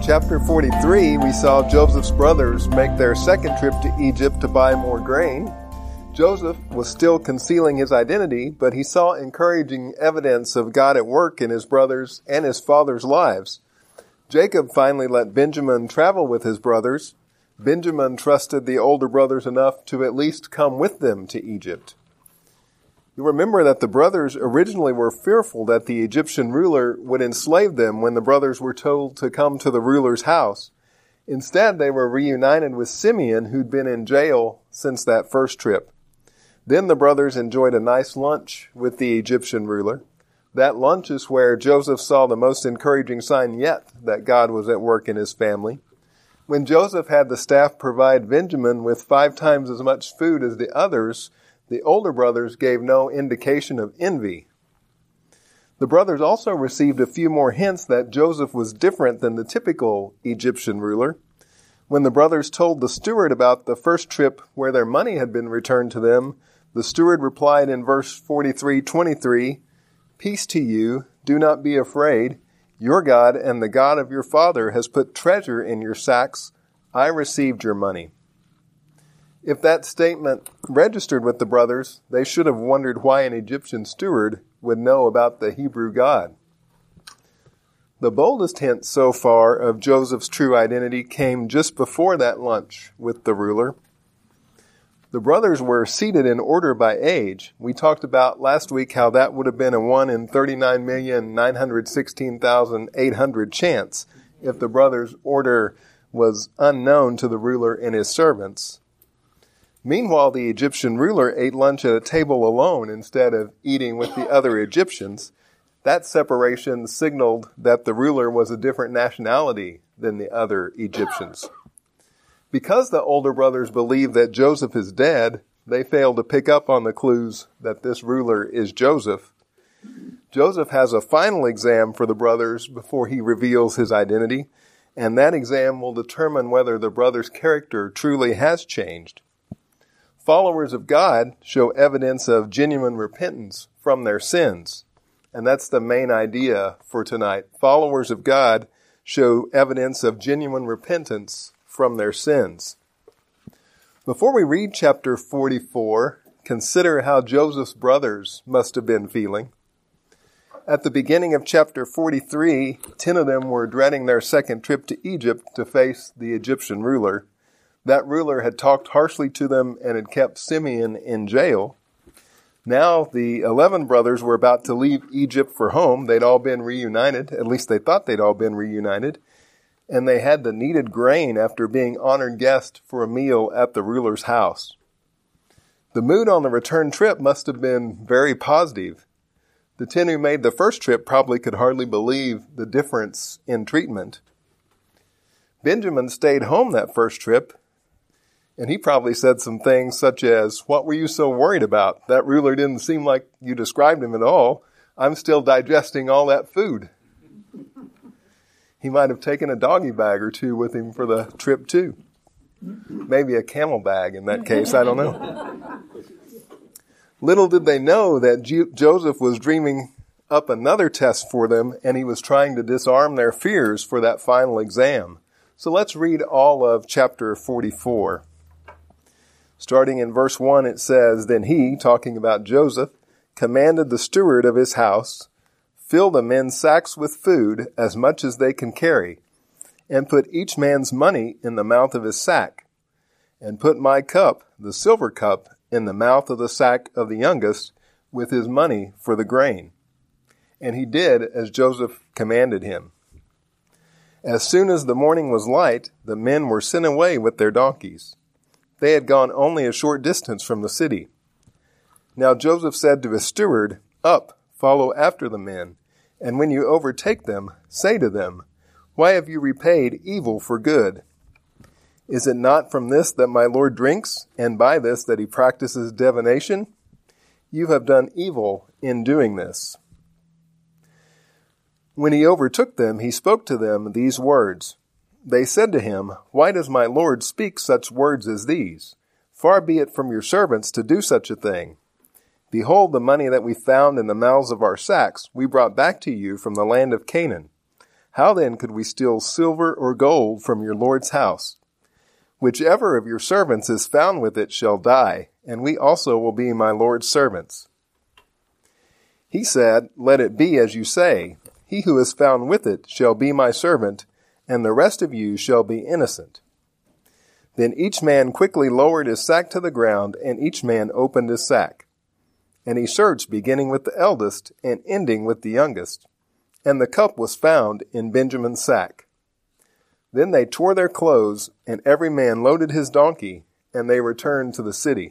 chapter 43, we saw Joseph's brothers make their second trip to Egypt to buy more grain. Joseph was still concealing his identity, but he saw encouraging evidence of God at work in his brothers and his father's lives. Jacob finally let Benjamin travel with his brothers. Benjamin trusted the older brothers enough to at least come with them to Egypt. You remember that the brothers originally were fearful that the Egyptian ruler would enslave them when the brothers were told to come to the ruler's house. Instead, they were reunited with Simeon, who'd been in jail since that first trip. Then the brothers enjoyed a nice lunch with the Egyptian ruler. That lunch is where Joseph saw the most encouraging sign yet that God was at work in his family. When Joseph had the staff provide Benjamin with 5 times as much food as the others, the older brothers gave no indication of envy. The brothers also received a few more hints that Joseph was different than the typical Egyptian ruler. When the brothers told the steward about the first trip where their money had been returned to them, the steward replied in verse 43:23, "Peace to you, do not be afraid. Your God and the God of your father has put treasure in your sacks. I received your money." If that statement registered with the brothers, they should have wondered why an Egyptian steward would know about the Hebrew God. The boldest hint so far of Joseph's true identity came just before that lunch with the ruler. The brothers were seated in order by age. We talked about last week how that would have been a 1 in 39,916,800 chance if the brothers' order was unknown to the ruler and his servants. Meanwhile, the Egyptian ruler ate lunch at a table alone instead of eating with the other Egyptians. That separation signaled that the ruler was a different nationality than the other Egyptians. Because the older brothers believe that Joseph is dead, they fail to pick up on the clues that this ruler is Joseph. Joseph has a final exam for the brothers before he reveals his identity, and that exam will determine whether the brothers' character truly has changed. Followers of God show evidence of genuine repentance from their sins. And that's the main idea for tonight. Followers of God show evidence of genuine repentance from their sins. Before we read chapter 44, consider how Joseph's brothers must have been feeling. At the beginning of chapter 43, 10 of them were dreading their second trip to Egypt to face the Egyptian ruler. That ruler had talked harshly to them and had kept Simeon in jail. Now the 11 brothers were about to leave Egypt for home. They'd all been reunited. At least they thought they'd all been reunited. And they had the needed grain after being honored guests for a meal at the ruler's house. The mood on the return trip must have been very positive. The 10 who made the first trip probably could hardly believe the difference in treatment. Benjamin stayed home that first trip. And he probably said some things such as, "What were you so worried about? That ruler didn't seem like you described him at all. I'm still digesting all that food." He might have taken a doggy bag or 2 with him for the trip too. Maybe a camel bag in that case, I don't know. Little did they know that Joseph was dreaming up another test for them, and he was trying to disarm their fears for that final exam. So let's read all of chapter 44. Starting in verse 1, it says, "Then he," talking about Joseph, "commanded the steward of his house, fill the men's sacks with food as much as they can carry, and put each man's money in the mouth of his sack, and put my cup, the silver cup, in the mouth of the sack of the youngest, with his money for the grain." And he did as Joseph commanded him. As soon as the morning was light, the men were sent away with their donkeys. They had gone only a short distance from the city. Now Joseph said to his steward, "Up, follow after the men, and when you overtake them, say to them, 'Why have you repaid evil for good? Is it not from this that my Lord drinks, and by this that he practices divination? You have done evil in doing this.' When he overtook them, he spoke to them these words. They said to him, 'Why does my Lord speak such words as these? Far be it from your servants to do such a thing. Behold, the money that we found in the mouths of our sacks we brought back to you from the land of Canaan. How then could we steal silver or gold from your Lord's house? Whichever of your servants is found with it shall die, and we also will be my Lord's servants. He said, Let it be as you say. He who is found with it shall be my servant, and the rest of you shall be innocent. Then each man quickly lowered his sack to the ground, and each man opened his sack. And he searched, beginning with the eldest and ending with the youngest. And the cup was found in Benjamin's sack. Then they tore their clothes, and every man loaded his donkey, and they returned to the city.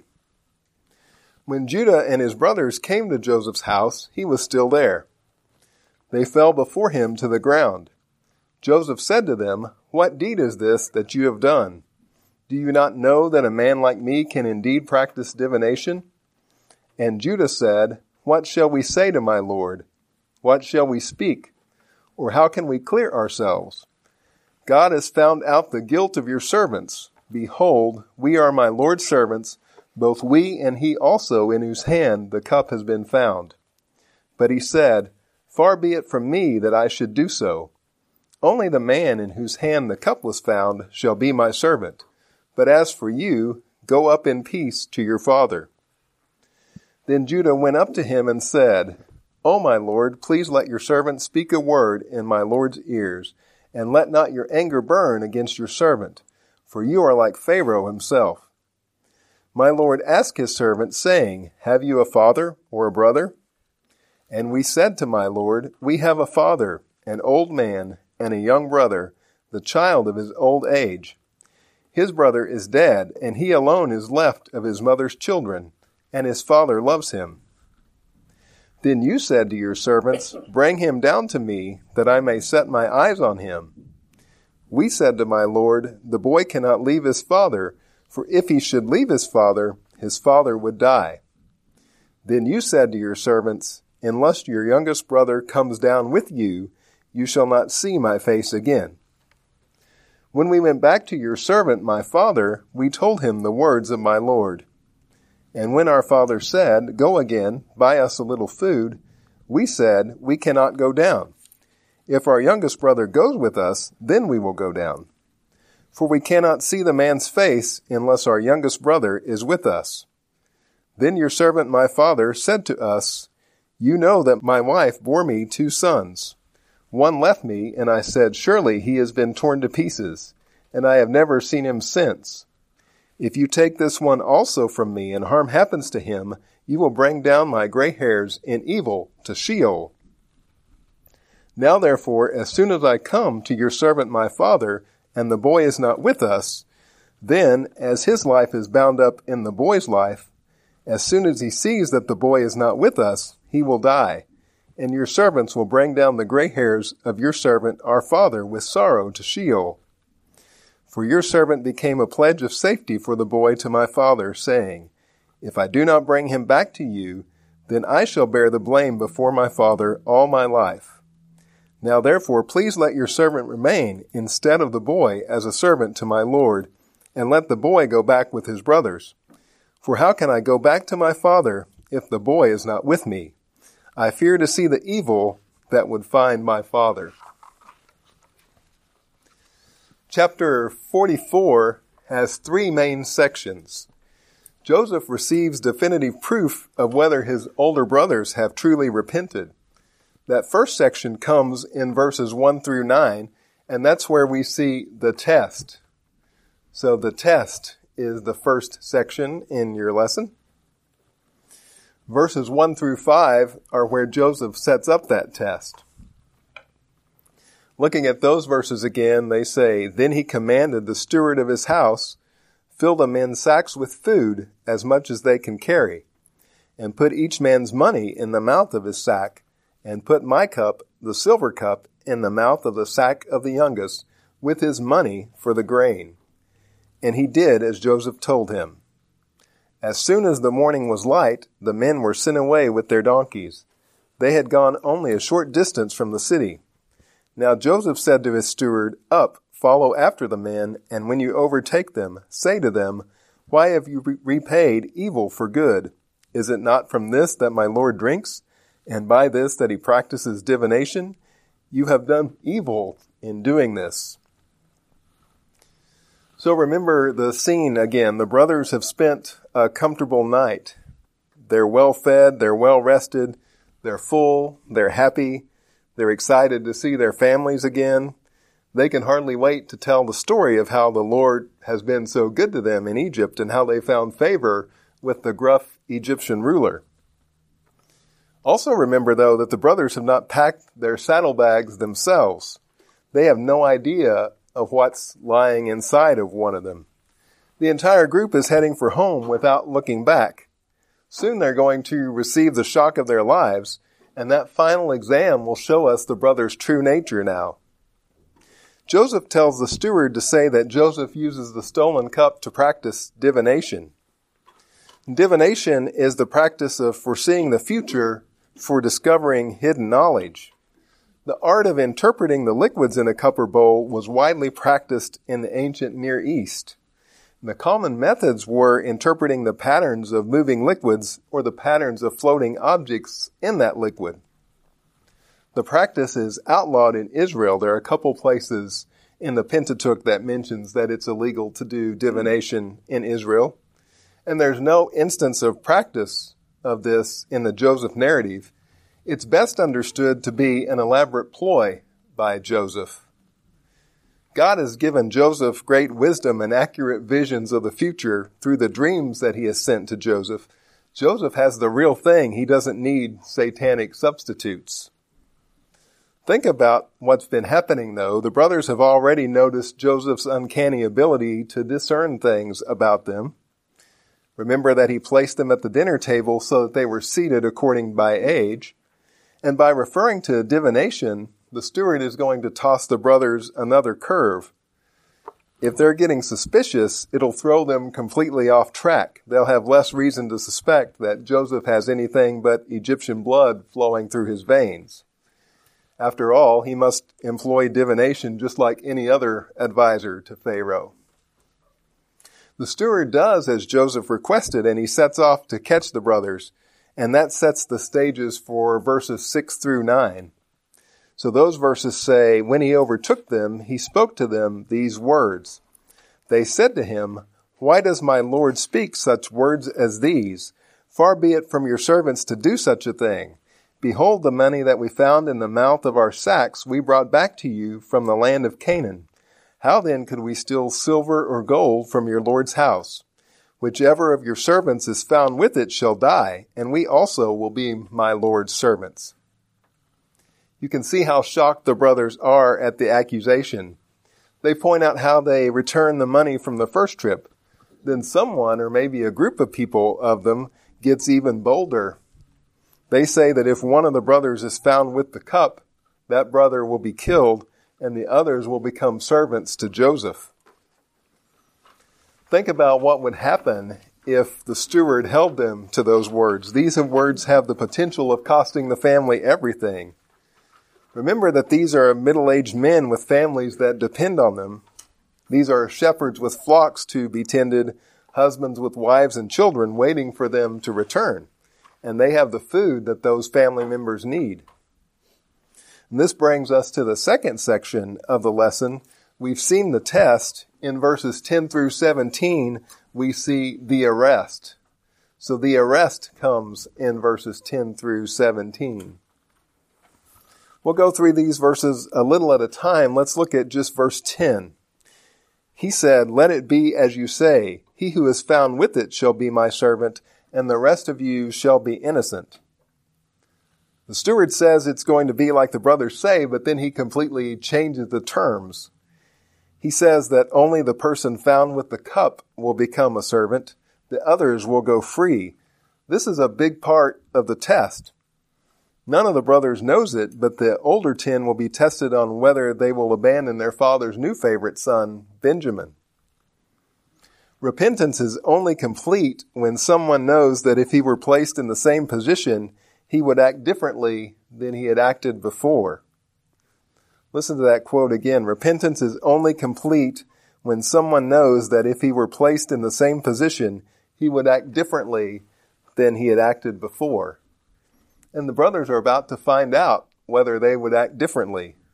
When Judah and his brothers came to Joseph's house, he was still there. They fell before him to the ground. Joseph said to them, What deed is this that you have done? Do you not know that a man like me can indeed practice divination? And Judah said, What shall we say to my Lord? What shall we speak? Or how can we clear ourselves? God has found out the guilt of your servants. Behold, we are my Lord's servants, both we and he also in whose hand the cup has been found. But he said, Far be it from me that I should do so. Only the man in whose hand the cup was found shall be my servant. But as for you, go up in peace to your father. Then Judah went up to him and said, O my Lord, please let your servant speak a word in my Lord's ears, and let not your anger burn against your servant, for you are like Pharaoh himself. My Lord asked his servant, saying, Have you a father or a brother? And we said to my Lord, We have a father, an old man, and a young brother, the child of his old age. His brother is dead, and he alone is left of his mother's children, and his father loves him. Then you said to your servants, Bring him down to me, that I may set my eyes on him. We said to my Lord, The boy cannot leave his father, for if he should leave his father would die. Then you said to your servants, Unless your youngest brother comes down with you, you shall not see my face again. When we went back to your servant, my father, we told him the words of my Lord. And when our father said, Go again, buy us a little food, we said, We cannot go down. If our youngest brother goes with us, then we will go down. For we cannot see the man's face unless our youngest brother is with us. Then your servant my father said to us, You know that my wife bore me 2 sons. One left me, and I said, Surely he has been torn to pieces, and I have never seen him since. If you take this one also from me, and harm happens to him, you will bring down my gray hairs in evil to Sheol. Now therefore, as soon as I come to your servant my father, and the boy is not with us, then, as his life is bound up in the boy's life, as soon as he sees that the boy is not with us, he will die, and your servants will bring down the gray hairs of your servant our father with sorrow to Sheol. For your servant became a pledge of safety for the boy to my father, saying, If I do not bring him back to you, then I shall bear the blame before my father all my life. Now therefore please let your servant remain instead of the boy as a servant to my Lord, and let the boy go back with his brothers. For how can I go back to my father if the boy is not with me? I fear to see the evil that would find my father. Chapter 44 has 3 main sections. Joseph receives definitive proof of whether his older brothers have truly repented. That first section comes in verses 1 through 9, and that's where we see the test. So the test is the first section in your lesson. Verses 1 through 5 are where Joseph sets up that test. Looking at those verses again, they say, Then he commanded the steward of his house, Fill the men's sacks with food, as much as they can carry, and put each man's money in the mouth of his sack, and put my cup, the silver cup, in the mouth of the sack of the youngest, with his money for the grain. And he did as Joseph told him. As soon as the morning was light, the men were sent away with their donkeys. They had gone only a short distance from the city. Now Joseph said to his steward, Up, follow after the men, and when you overtake them, say to them, Why have you repaid evil for good? Is it not from this that my Lord drinks, and by this that he practices divination? You have done evil in doing this. So remember the scene again. The brothers have spent a comfortable night. They're well fed, they're well rested, they're full, they're happy, they're excited to see their families again. They can hardly wait to tell the story of how the Lord has been so good to them in Egypt and how they found favor with the gruff Egyptian ruler. Also remember, though, that the brothers have not packed their saddlebags themselves. They have no idea of what's lying inside of one of them. The entire group is heading for home without looking back. Soon they're going to receive the shock of their lives, and that final exam will show us the brothers' true nature now. Joseph tells the steward to say that Joseph uses the stolen cup to practice divination. Divination is the practice of foreseeing the future for discovering hidden knowledge. The art of interpreting the liquids in a cup or bowl was widely practiced in the ancient Near East. The common methods were interpreting the patterns of moving liquids or the patterns of floating objects in that liquid. The practice is outlawed in Israel. There are a couple places in the Pentateuch that mentions that it's illegal to do divination in Israel. And there's no instance of practice of this in the Joseph narrative. It's best understood to be an elaborate ploy by Joseph. God has given Joseph great wisdom and accurate visions of the future through the dreams that he has sent to Joseph. Joseph has the real thing. He doesn't need satanic substitutes. Think about what's been happening, though. The brothers have already noticed Joseph's uncanny ability to discern things about them. Remember that he placed them at the dinner table so that they were seated according by age. And by referring to divination, the steward is going to toss the brothers another curve. If they're getting suspicious, it'll throw them completely off track. They'll have less reason to suspect that Joseph has anything but Egyptian blood flowing through his veins. After all, he must employ divination just like any other advisor to Pharaoh. The steward does as Joseph requested, and he sets off to catch the brothers, and that sets the stages for verses 6 through 9. So those verses say, when he overtook them, he spoke to them these words. They said to him, why does my Lord speak such words as these? Far be it from your servants to do such a thing. Behold, the money that we found in the mouth of our sacks we brought back to you from the land of Canaan. How then could we steal silver or gold from your Lord's house? Whichever of your servants is found with it shall die, and we also will be my Lord's servants. You can see how shocked the brothers are at the accusation. They point out how they returned the money from the first trip. Then someone, or maybe a group of people of them, gets even bolder. They say that if one of the brothers is found with the cup, that brother will be killed, and the others will become servants to Joseph. Think about what would happen if the steward held them to those words. These words have the potential of costing the family everything. Remember that these are middle-aged men with families that depend on them. These are shepherds with flocks to be tended, husbands with wives and children waiting for them to return. And they have the food that those family members need. And this brings us to the second section of the lesson. We've seen the test. In verses 10 through 17, we see the arrest. So the arrest comes in verses 10 through 17. We'll go through these verses a little at a time. Let's look at just verse 10. He said, let it be as you say. He who is found with it shall be my servant, and the rest of you shall be innocent. The steward says it's going to be like the brothers say, but then he completely changes the terms. He says that only the person found with the cup will become a servant. The others will go free. This is a big part of the test. None of the brothers knows it, but the older 10 will be tested on whether they will abandon their father's new favorite son, Benjamin. Repentance is only complete when someone knows that if he were placed in the same position, he would act differently than he had acted before. Listen to that quote again. Repentance is only complete when someone knows that if he were placed in the same position, he would act differently than he had acted before. And the brothers are about to find out whether they would act differently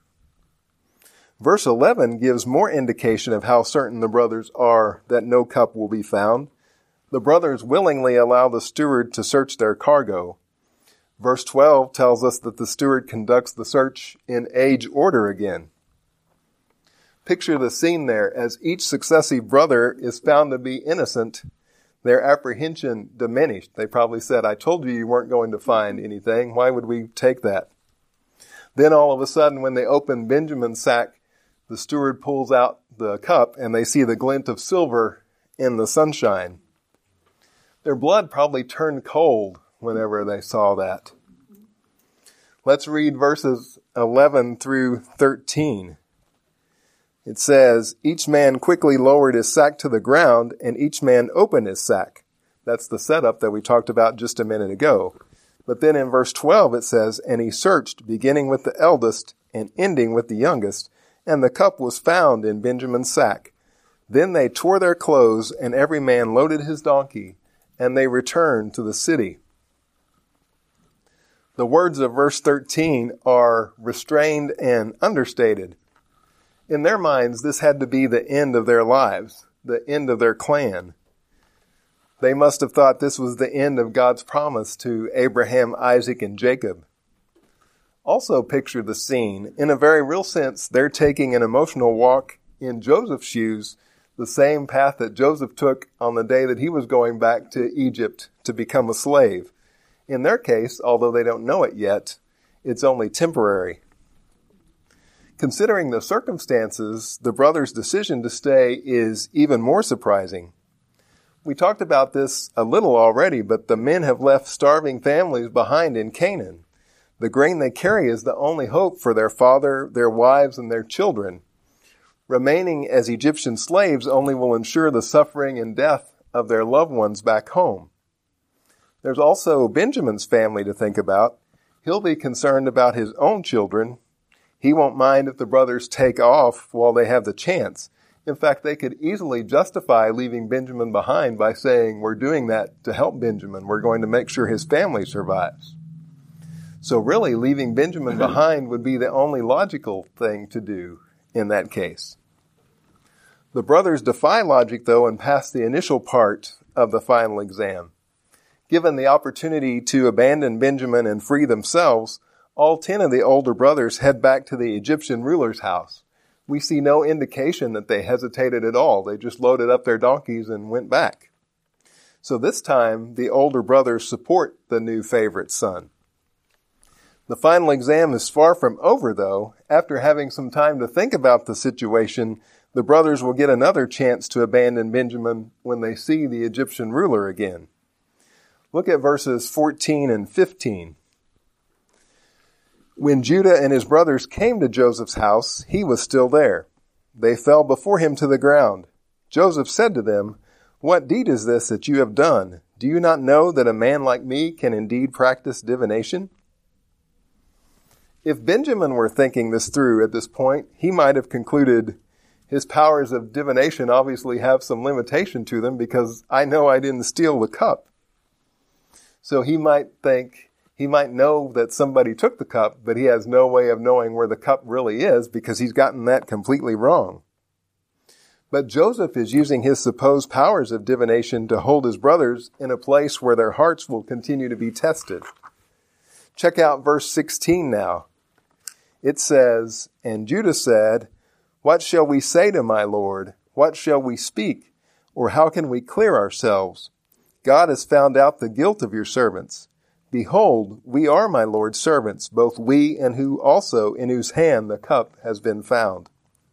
Verse 11 gives more indication of how certain the brothers are that no cup will be found. The brothers willingly allow the steward to search their cargo. Verse 12 tells us that the steward conducts the search in age order again. Picture the scene there. As each successive brother is found to be innocent, their apprehension diminished. They probably said, I told you weren't going to find anything. Why would we take that? Then all of a sudden, when they open Benjamin's sack, the steward pulls out the cup and they see the glint of silver in the sunshine. Their blood probably turned cold whenever they saw that. Let's read verses 11 through 13. It says, each man quickly lowered his sack to the ground, and each man opened his sack. That's the setup that we talked about just a minute ago. But then in verse 12 it says, and he searched, beginning with the eldest and ending with the youngest, and the cup was found in Benjamin's sack. Then they tore their clothes, and every man loaded his donkey, and they returned to the city. The words of verse 13 are restrained and understated. In their minds, this had to be the end of their lives, the end of their clan. They must have thought this was the end of God's promise to Abraham, Isaac, and Jacob. Also picture the scene. In a very real sense, they're taking an emotional walk in Joseph's shoes, the same path that Joseph took on the day that he was going back to Egypt to become a slave. In their case, although they don't know it yet, it's only temporary. Considering the circumstances, the brothers' decision to stay is even more surprising. We talked about this a little already, but the men have left starving families behind in Canaan. The grain they carry is the only hope for their father, their wives, and their children. Remaining as Egyptian slaves only will ensure the suffering and death of their loved ones back home. There's also Benjamin's family to think about. He'll be concerned about his own children. He won't mind if the brothers take off while they have the chance. In fact, they could easily justify leaving Benjamin behind by saying, we're doing that to help Benjamin. We're going to make sure his family survives. So really, leaving Benjamin behind would be the only logical thing to do in that case. The brothers defy logic, though, and pass the initial part of the final exam. Given the opportunity to abandon Benjamin and free themselves, all 10 of the older brothers head back to the Egyptian ruler's house. We see no indication that they hesitated at all. They just loaded up their donkeys and went back. So this time, the older brothers support the new favorite son. The final exam is far from over, though. After having some time to think about the situation, the brothers will get another chance to abandon Benjamin when they see the Egyptian ruler again. Look at verses 14 and 15. When Judah and his brothers came to Joseph's house, he was still there. They fell before him to the ground. Joseph said to them, what deed is this that you have done? Do you not know that a man like me can indeed practice divination? If Benjamin were thinking this through at this point, he might have concluded, his powers of divination obviously have some limitation to them because I know I didn't steal the cup. So he might know that somebody took the cup, but he has no way of knowing where the cup really is because he's gotten that completely wrong. But Joseph is using his supposed powers of divination to hold his brothers in a place where their hearts will continue to be tested. Check out verse 16 now. It says, and Judah said, what shall we say to my Lord? What shall we speak? Or how can we clear ourselves? God has found out the guilt of your servants. Behold, we are my Lord's servants, both we and who also in whose hand the cup has been found.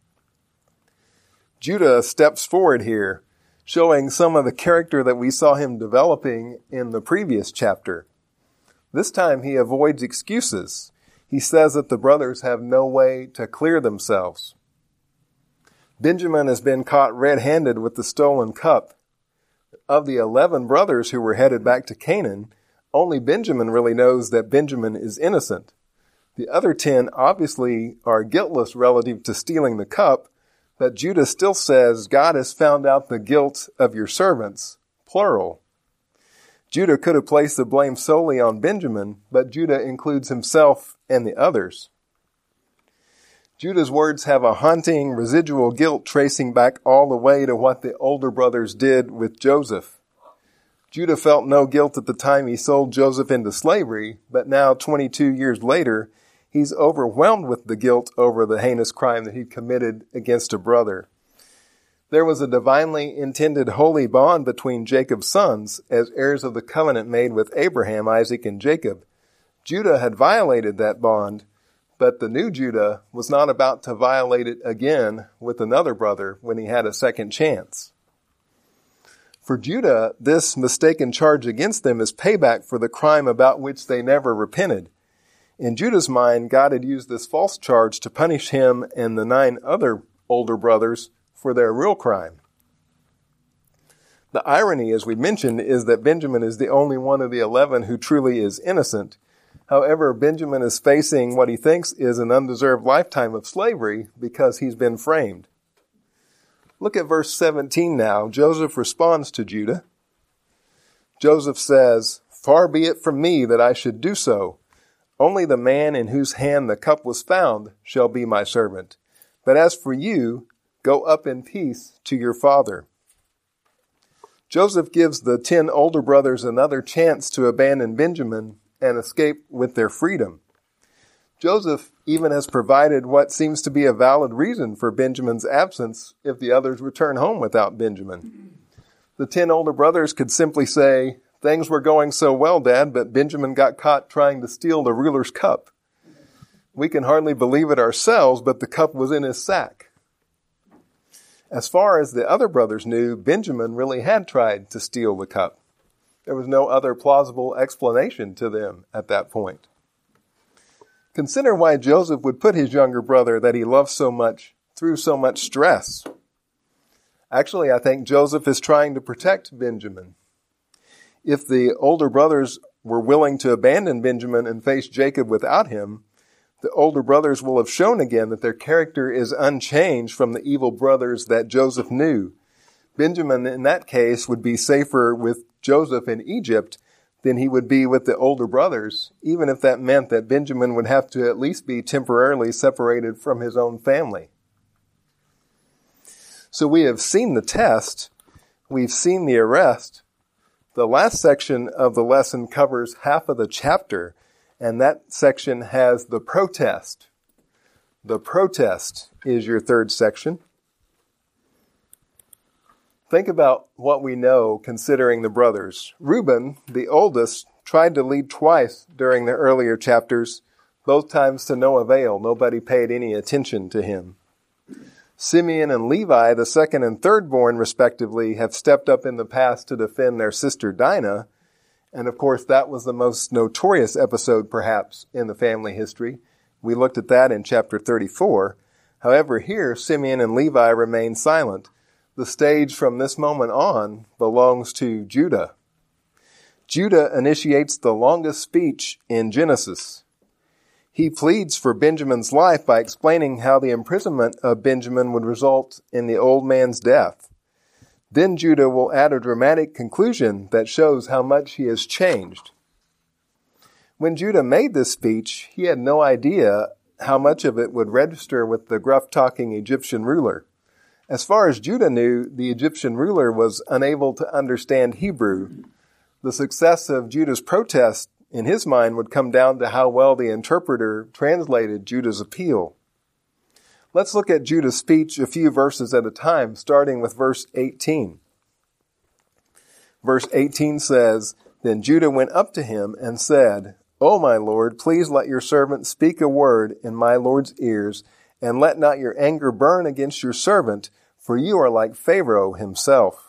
Judah steps forward here, showing some of the character that we saw him developing in the previous chapter. This time he avoids excuses. He says that the brothers have no way to clear themselves. Benjamin has been caught red-handed with the stolen cup. Of the 11 brothers who were headed back to Canaan, only Benjamin really knows that Benjamin is innocent. The other 10 obviously are guiltless relative to stealing the cup, but Judah still says God has found out the guilt of your servants, plural. Judah could have placed the blame solely on Benjamin, but Judah includes himself and the others. Judah's words have a haunting residual guilt tracing back all the way to what the older brothers did with Joseph. Judah felt no guilt at the time he sold Joseph into slavery, but now 22 years later, he's overwhelmed with the guilt over the heinous crime that he'd committed against a brother. There was a divinely intended holy bond between Jacob's sons as heirs of the covenant made with Abraham, Isaac, and Jacob. Judah had violated that bond, but the new Judah was not about to violate it again with another brother when he had a second chance. For Judah, this mistaken charge against them is payback for the crime about which they never repented. In Judah's mind, God had used this false charge to punish him and the 9 other older brothers for their real crime. The irony, as we mentioned, is that Benjamin is the only one of the 11 who truly is innocent. However, Benjamin is facing what he thinks is an undeserved lifetime of slavery because he's been framed. Look at verse 17 now. Joseph responds to Judah. Joseph says, "Far be it from me that I should do so. Only the man in whose hand the cup was found shall be my servant. But as for you, go up in peace to your father." Joseph gives the 10 older brothers another chance to abandon Benjamin and escape with their freedom. Joseph even has provided what seems to be a valid reason for Benjamin's absence if the others return home without Benjamin. The 10 older brothers could simply say, "Things were going so well, Dad, but Benjamin got caught trying to steal the ruler's cup. We can hardly believe it ourselves, but the cup was in his sack." As far as the other brothers knew, Benjamin really had tried to steal the cup. There was no other plausible explanation to them at that point. Consider why Joseph would put his younger brother that he loved so much through so much stress. Actually, I think Joseph is trying to protect Benjamin. If the older brothers were willing to abandon Benjamin and face Jacob without him, the older brothers will have shown again that their character is unchanged from the evil brothers that Joseph knew. Benjamin, in that case, would be safer with Joseph in Egypt than he would be with the older brothers, even if that meant that Benjamin would have to at least be temporarily separated from his own family. So we have seen the test. We've seen the arrest. The last section of the lesson covers half of the chapter, and that section has the protest. The protest is your third section. Think about what we know considering the brothers. Reuben, the oldest, tried to lead twice during the earlier chapters, both times to no avail. Nobody paid any attention to him. Simeon and Levi, the second and third born respectively, have stepped up in the past to defend their sister Dinah. And of course, that was the most notorious episode perhaps in the family history. We looked at that in chapter 34. However, here, Simeon and Levi remain silent. The stage from this moment on belongs to Judah. Judah initiates the longest speech in Genesis. He pleads for Benjamin's life by explaining how the imprisonment of Benjamin would result in the old man's death. Then Judah will add a dramatic conclusion that shows how much he has changed. When Judah made this speech, he had no idea how much of it would register with the gruff-talking Egyptian ruler. As far as Judah knew, the Egyptian ruler was unable to understand Hebrew. The success of Judah's protest, in his mind, would come down to how well the interpreter translated Judah's appeal. Let's look at Judah's speech a few verses at a time, starting with verse 18. Verse 18 says, "Then Judah went up to him and said, 'O my Lord, please let your servant speak a word in my Lord's ears, and let not your anger burn against your servant, for you are like Pharaoh himself.'"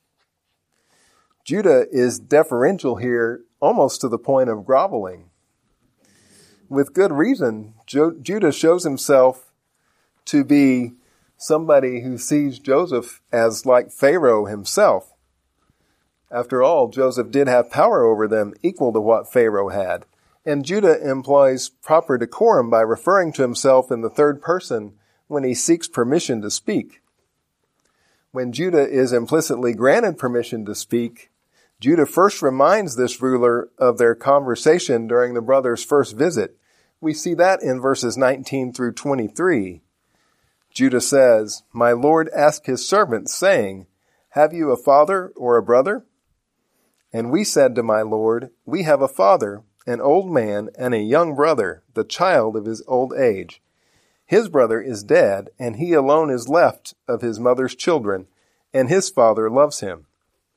Judah is deferential here, almost to the point of groveling. With good reason, Judah shows himself to be somebody who sees Joseph as like Pharaoh himself. After all, Joseph did have power over them equal to what Pharaoh had. And Judah employs proper decorum by referring to himself in the third person when he seeks permission to speak. When Judah is implicitly granted permission to speak, Judah first reminds this ruler of their conversation during the brothers' first visit, We see that in verses 19 through 23. Judah says, "My Lord asked his servants, saying, 'Have you a father or a brother?' And we said to my Lord, 'We have a father, an old man, and a young brother, the child of his old age. His brother is dead, and he alone is left of his mother's children, and his father loves him.'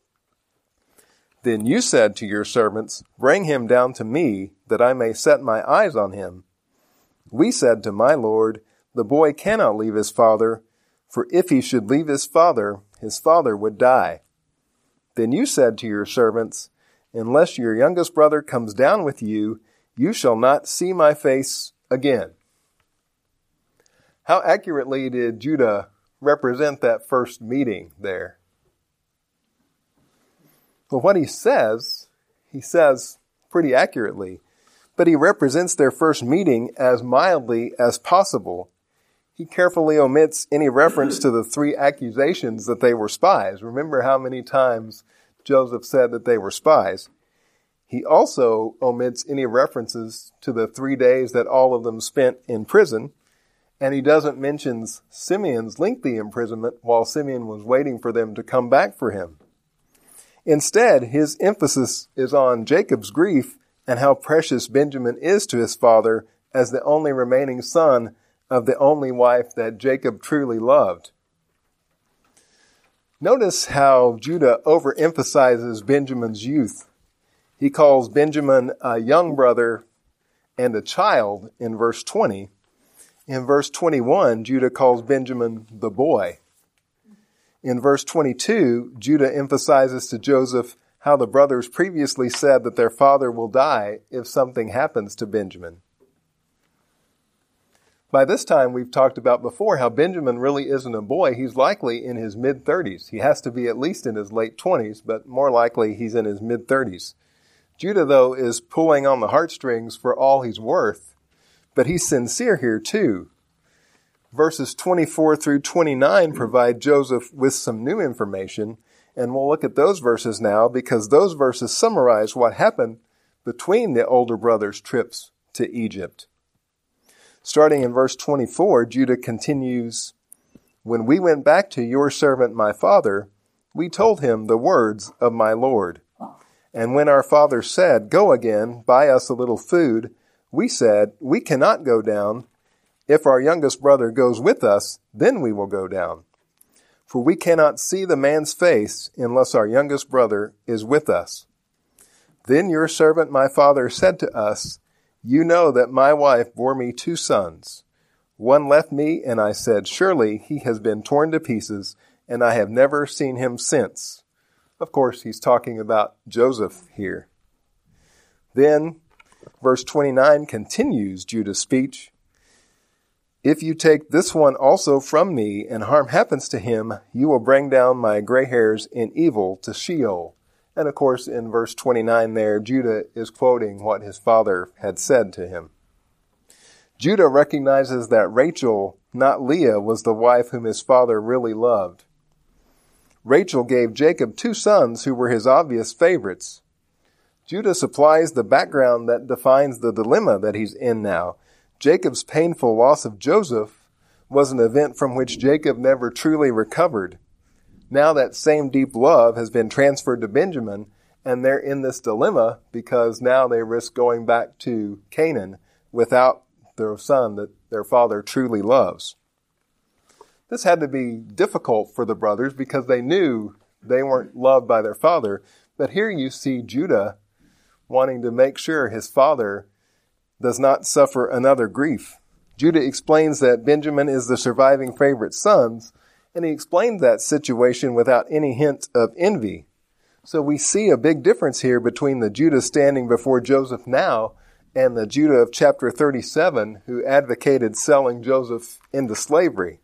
Then you said to your servants, 'Bring him down to me, that I may set my eyes on him.' We said to my Lord, 'The boy cannot leave his father, for if he should leave his father would die.' Then you said to your servants, 'Unless your youngest brother comes down with you, you shall not see my face again.'" How accurately did Judah represent that first meeting there? Well, what he says pretty accurately, but he represents their first meeting as mildly as possible. He carefully omits any reference to the 3 accusations that they were spies. Remember how many times Joseph said that they were spies. He also omits any references to the 3 days that all of them spent in prison, and he doesn't mention Simeon's lengthy imprisonment while Simeon was waiting for them to come back for him. Instead, his emphasis is on Jacob's grief and how precious Benjamin is to his father as the only remaining son of the only wife that Jacob truly loved. Notice how Judah overemphasizes Benjamin's youth. He calls Benjamin a young brother and a child in verse 20. In verse 21, Judah calls Benjamin the boy. In verse 22, Judah emphasizes to Joseph how the brothers previously said that their father will die if something happens to Benjamin. By this time, we've talked about before how Benjamin really isn't a boy. He's likely in his mid-30s. He has to be at least in his late 20s, but more likely he's in his mid-30s. Judah, though, is pulling on the heartstrings for all he's worth, but he's sincere here too. Verses 24 through 29 provide Joseph with some new information, and we'll look at those verses now because those verses summarize what happened between the older brothers' trips to Egypt. Starting in verse 24, Judah continues, "When we went back to your servant my father, we told him the words of my Lord. And when our father said, 'Go again, buy us a little food,' we said, 'We cannot go down. If our youngest brother goes with us, then we will go down. For we cannot see the man's face unless our youngest brother is with us.' Then your servant my father said to us, 'You know that my wife bore me 2 sons. One left me, and I said, surely he has been torn to pieces, and I have never seen him since.'" Of course, he's talking about Joseph here. Then, verse 29 continues Judah's speech. "If you take this one also from me, and harm happens to him, you will bring down my gray hairs in evil to Sheol." And of course, in verse 29 there, Judah is quoting what his father had said to him. Judah recognizes that Rachel, not Leah, was the wife whom his father really loved. Rachel gave Jacob 2 sons who were his obvious favorites. Judah supplies the background that defines the dilemma that he's in now. Jacob's painful loss of Joseph was an event from which Jacob never truly recovered. Now that same deep love has been transferred to Benjamin, and they're in this dilemma because now they risk going back to Canaan without their son that their father truly loves. This had to be difficult for the brothers because they knew they weren't loved by their father. But here you see Judah wanting to make sure his father does not suffer another grief. Judah explains that Benjamin is the surviving favorite sons, and he explains that situation without any hint of envy. So we see a big difference here between the Judah standing before Joseph now and the Judah of chapter 37 who advocated selling Joseph into slavery.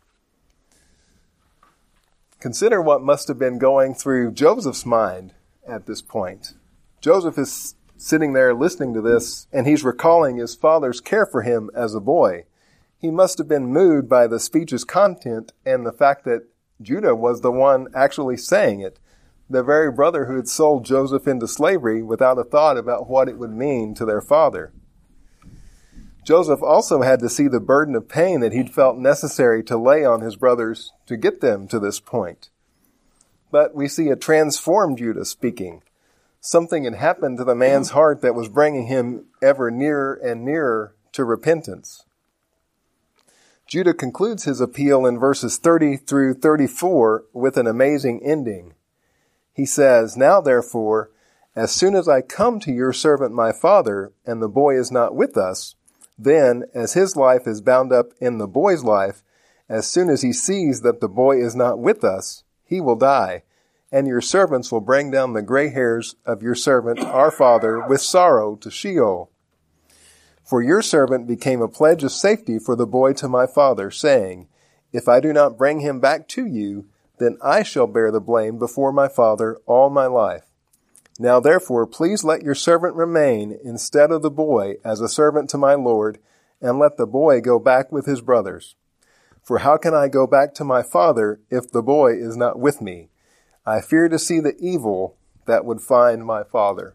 Consider what must have been going through Joseph's mind at this point. Joseph is sitting there listening to this, and he's recalling his father's care for him as a boy. He must have been moved by the speech's content and the fact that Judah was the one actually saying it, the very brother who had sold Joseph into slavery without a thought about what it would mean to their father. Joseph also had to see the burden of pain that he'd felt necessary to lay on his brothers to get them to this point. But we see a transformed Judah speaking. Something had happened to the man's heart that was bringing him ever nearer and nearer to repentance. Judah concludes his appeal in verses 30 through 34 with an amazing ending. He says, "Now therefore, as soon as I come to your servant my father, and the boy is not with us, then, as his life is bound up in the boy's life, as soon as he sees that the boy is not with us, he will die, and your servants will bring down the gray hairs of your servant our father with sorrow to Sheol. For your servant became a pledge of safety for the boy to my father, saying, If I do not bring him back to you, then I shall bear the blame before my father all my life. Now therefore, please let your servant remain instead of the boy as a servant to my Lord, and let the boy go back with his brothers. For how can I go back to my father if the boy is not with me? I fear to see the evil that would find my father."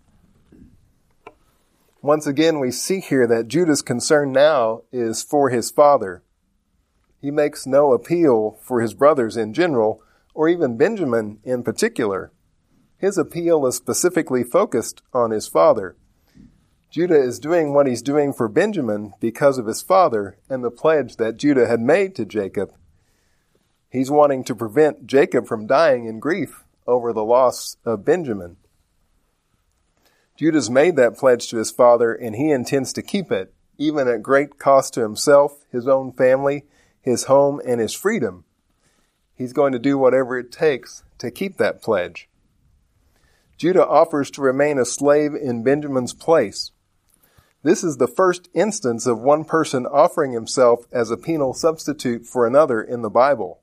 Once again, we see here that Judah's concern now is for his father. He makes no appeal for his brothers in general, or even Benjamin in particular. His appeal is specifically focused on his father. Judah is doing what he's doing for Benjamin because of his father and the pledge that Judah had made to Jacob. He's wanting to prevent Jacob from dying in grief over the loss of Benjamin. Judah's made that pledge to his father, and he intends to keep it, even at great cost to himself, his own family, his home, and his freedom. He's going to do whatever it takes to keep that pledge. Judah offers to remain a slave in Benjamin's place. This is the first instance of one person offering himself as a penal substitute for another in the Bible.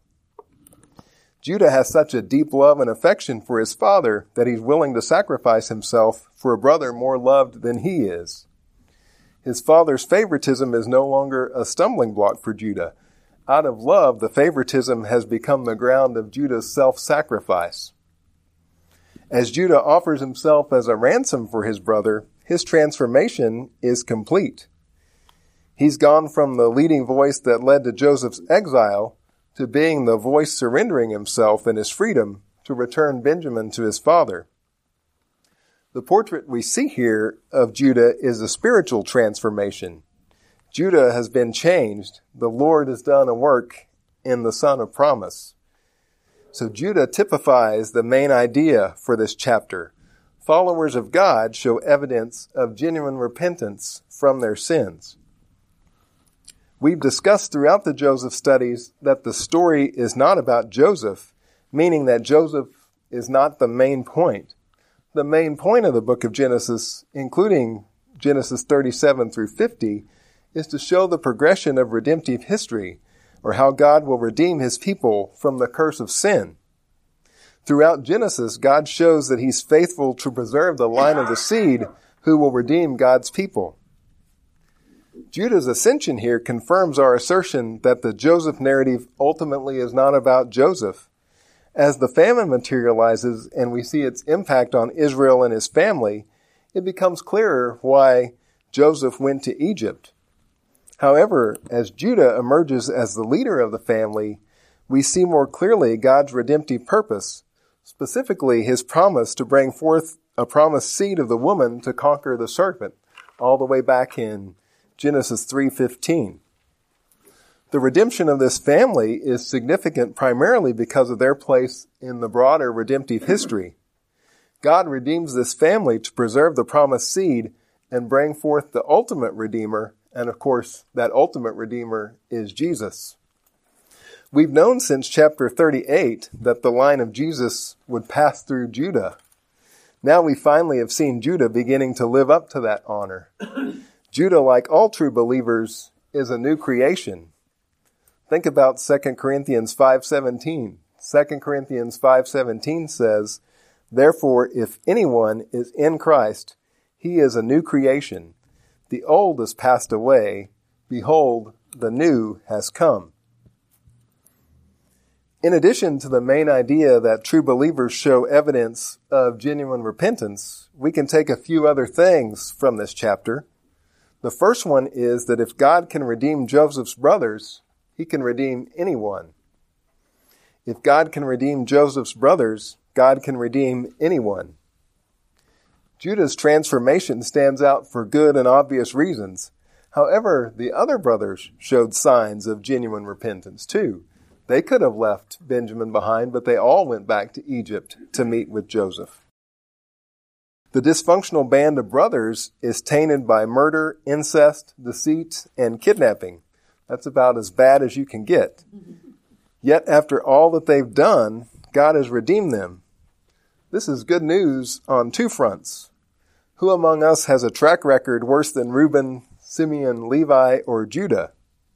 Judah has such a deep love and affection for his father that he's willing to sacrifice himself for a brother more loved than he is. His father's favoritism is no longer a stumbling block for Judah. Out of love, the favoritism has become the ground of Judah's self-sacrifice. As Judah offers himself as a ransom for his brother, his transformation is complete. He's gone from the leading voice that led to Joseph's exile to being the voice surrendering himself and his freedom to return Benjamin to his father. The portrait we see here of Judah is a spiritual transformation. Judah has been changed. The Lord has done a work in the Son of Promise. So Judah typifies the main idea for this chapter. Followers of God show evidence of genuine repentance from their sins. We've discussed throughout the Joseph studies that the story is not about Joseph, meaning that Joseph is not the main point. The main point of the book of Genesis, including Genesis 37 through 50, is to show the progression of redemptive history, or how God will redeem his people from the curse of sin. Throughout Genesis, God shows that he's faithful to preserve the line of the seed who will redeem God's people. Judah's ascension here confirms our assertion that the Joseph narrative ultimately is not about Joseph. As the famine materializes and we see its impact on Israel and his family, it becomes clearer why Joseph went to Egypt. However, as Judah emerges as the leader of the family, we see more clearly God's redemptive purpose, specifically his promise to bring forth a promised seed of the woman to conquer the serpent, all the way back in Genesis 3:15. The redemption of this family is significant primarily because of their place in the broader redemptive history. God redeems this family to preserve the promised seed and bring forth the ultimate Redeemer, and of course, that ultimate Redeemer is Jesus. We've known since chapter 38 that the line of Jesus would pass through Judah. Now we finally have seen Judah beginning to live up to that honor. Judah, like all true believers, is a new creation. Think about 2 Corinthians 5:17. 2 Corinthians 5:17 says, "Therefore, if anyone is in Christ, he is a new creation. The old has passed away. Behold, the new has come." In addition to the main idea that true believers show evidence of genuine repentance, we can take a few other things from this chapter. The first one is that if God can redeem Joseph's brothers, he can redeem anyone. If God can redeem Joseph's brothers, God can redeem anyone. Judah's transformation stands out for good and obvious reasons. However, the other brothers showed signs of genuine repentance too. They could have left Benjamin behind, but they all went back to Egypt to meet with Joseph. The dysfunctional band of brothers is tainted by murder, incest, deceit, and kidnapping. That's about as bad as you can get. Yet after all that they've done, God has redeemed them. This is good news on two fronts. Who among us has a track record worse than Reuben, Simeon, Levi, or Judah?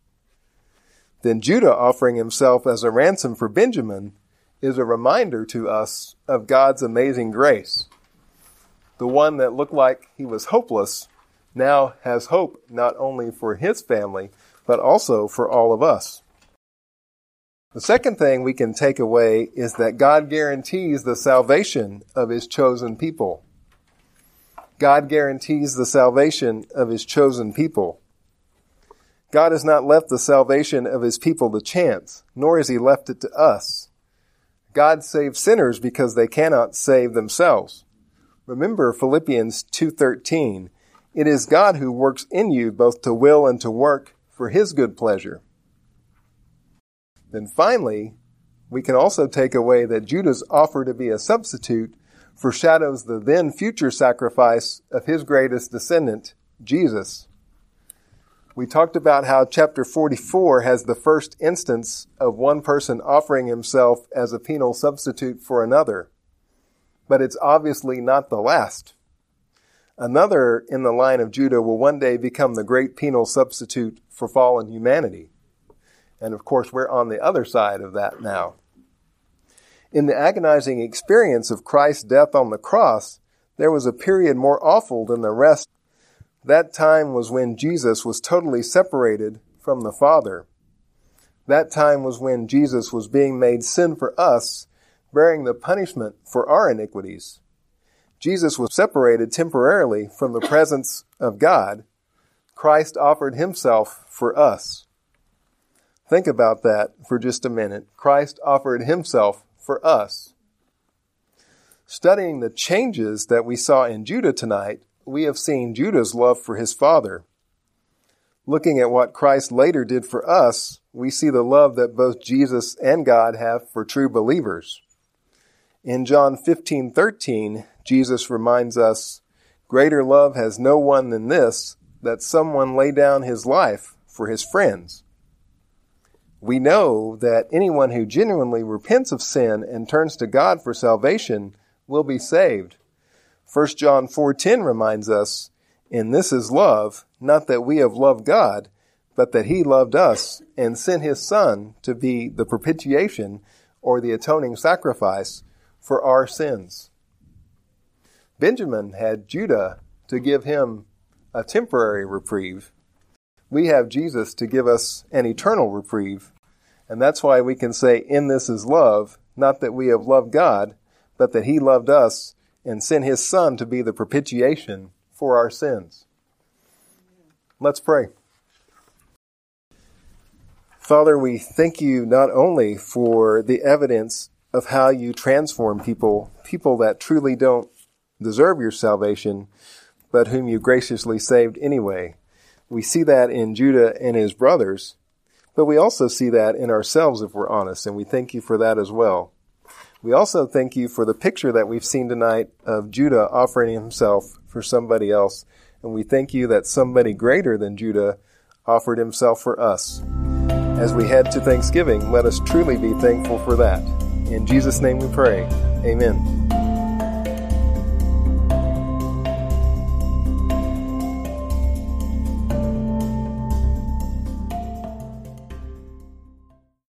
Then Judah offering himself as a ransom for Benjamin is a reminder to us of God's amazing grace. The one that looked like he was hopeless now has hope not only for his family, but also for all of us. The second thing we can take away is that God guarantees the salvation of his chosen people. God guarantees the salvation of his chosen people. God has not left the salvation of his people to chance, nor has he left it to us. God saves sinners because they cannot save themselves. Remember Philippians 2:13. It is God who works in you both to will and to work for his good pleasure. Then finally, we can also take away that Judah's offer to be a substitute foreshadows the then future sacrifice of his greatest descendant, Jesus. We talked about how chapter 44 has the first instance of one person offering himself as a penal substitute for another. But it's obviously not the last. Another in the line of Judah will one day become the great penal substitute for fallen humanity. And of course, we're on the other side of that now. In the agonizing experience of Christ's death on the cross, there was a period more awful than the rest. That time was when Jesus was totally separated from the Father. That time was when Jesus was being made sin for us, bearing the punishment for our iniquities. Jesus was separated temporarily from the presence of God. Christ offered himself for us. Think about that for just a minute. Christ offered himself for us. Studying the changes that we saw in Judah tonight, we have seen Judah's love for his father. Looking at what Christ later did for us, we see the love that both Jesus and God have for true believers. In John 15:13, Jesus reminds us, "Greater love has no one than this, that someone lay down his life for his friends." We know that anyone who genuinely repents of sin and turns to God for salvation will be saved. 1 John 4:10 reminds us, "And this is love, not that we have loved God, but that he loved us and sent his Son to be the propitiation or the atoning sacrifice for our sins." Benjamin had Judah to give him a temporary reprieve. We have Jesus to give us an eternal reprieve. And that's why we can say, "In this is love, not that we have loved God, but that he loved us and sent his Son to be the propitiation for our sins." Let's pray. Father, we thank you not only for the evidence of how you transform people that truly don't deserve your salvation, but whom you graciously saved anyway. We see that in Judah and his brothers, but we also see that in ourselves if we're honest, and we thank you for that as well. We also thank you for the picture that we've seen tonight of Judah offering himself for somebody else, and we thank you that somebody greater than Judah offered himself for us. As we head to Thanksgiving, let us truly be thankful for that. In Jesus' name we pray. Amen.